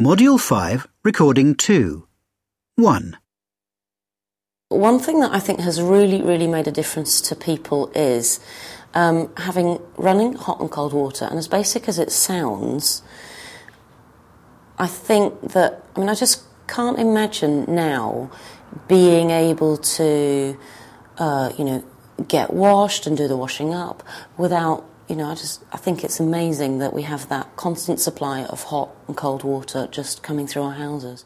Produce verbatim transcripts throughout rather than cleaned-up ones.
Module five, Recording two. one. One thing that I think has really, really made a difference to people is um, having running hot and cold water. And as basic as it sounds, I think that, I mean, I just can't imagine now being able to, uh, you know, get washed and do the washing up without, you know, I just, I think it's amazing that we have that constant supply of hot and cold water just coming through our houses.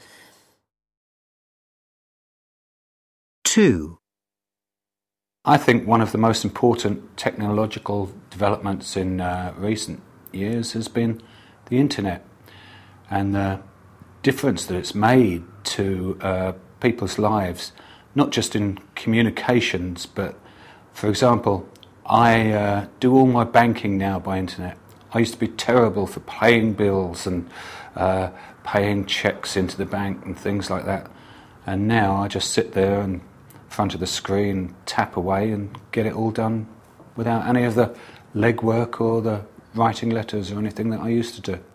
two. I think one of the most important technological developments in uh, recent years has been the internet and the difference that it's made to uh, people's lives, not just in communications, but, for example, I uh, do all my banking now by internet. I used to be terrible for paying bills and uh, paying cheques into the bank and things like that. And now I just sit there and in front of the screen, tap away and get it all done without any of the legwork or the writing letters or anything that I used to do.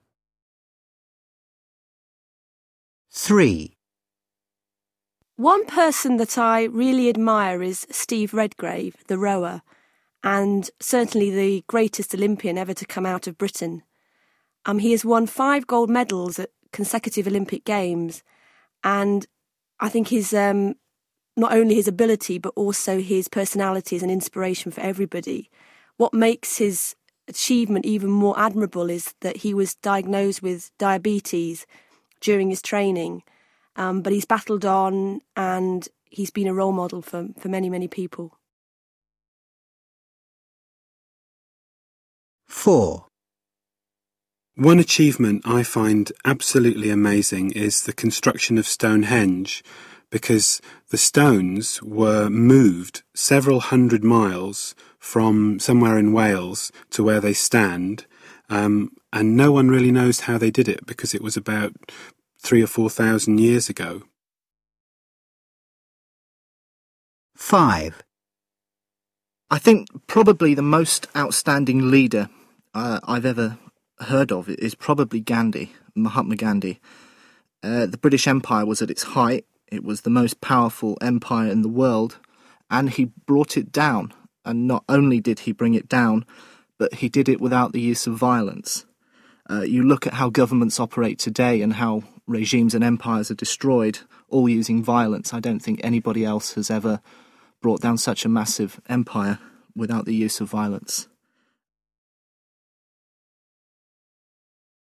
three. One person that I really admire is Steve Redgrave, the rower, and certainly the greatest Olympian ever to come out of Britain. Um, he has won five gold medals at consecutive Olympic Games, and I think his um, not only his ability but also his personality is an inspiration for everybody. What makes his achievement even more admirable is that he was diagnosed with diabetes during his training, um, but he's battled on and he's been a role model for, for many, many people. four. One achievement I find absolutely amazing is the construction of Stonehenge, because the stones were moved several hundred miles from somewhere in Wales to where they stand, um, and no one really knows how they did it because it was about three or four thousand years ago. five. I think probably the most outstanding leader uh, I've ever heard of is probably Gandhi, Mahatma Gandhi. Uh, the British Empire was at its height. It was the most powerful empire in the world, and he brought it down. And not only did he bring it down, but he did it without the use of violence. Uh, you look at how governments operate today and how regimes and empires are destroyed, all using violence. I don't think anybody else has ever brought down such a massive empire without the use of violence.